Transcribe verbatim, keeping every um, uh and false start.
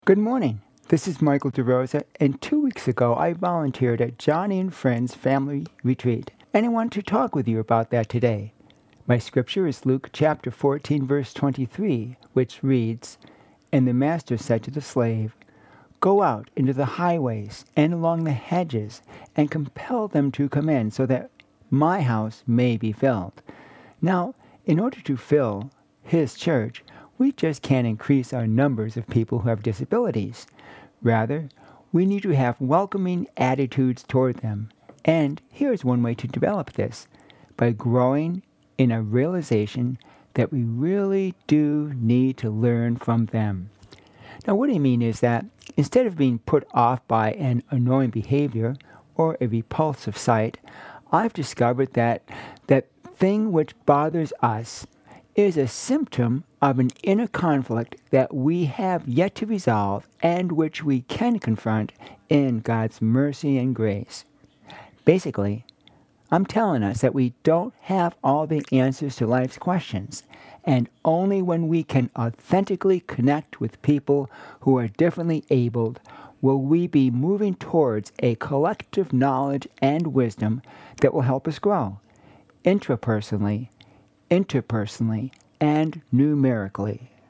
Good morning. This is Michael DeRosa, and two weeks ago I volunteered at Johnny and Friends Family Retreat, and I want to talk with you about that today. My scripture is Luke chapter fourteen, verse twenty-three, which reads, "And the master said to the slave, 'Go out into the highways and along the hedges, and compel them to come in, so that my house may be filled.'" Now, in order to fill his church, we just can't increase our numbers of people who have disabilities. Rather, we need to have welcoming attitudes toward them. And here's one way to develop this: by growing in a realization that we really do need to learn from them. Now, what I mean is that instead of being put off by an annoying behavior or a repulsive sight, I've discovered that that thing which bothers us is a symptom of an inner conflict that we have yet to resolve and which we can confront in God's mercy and grace. Basically, I'm telling us that we don't have all the answers to life's questions, and only when we can authentically connect with people who are differently abled will we be moving towards a collective knowledge and wisdom that will help us grow intrapersonally, interpersonally, and numerically.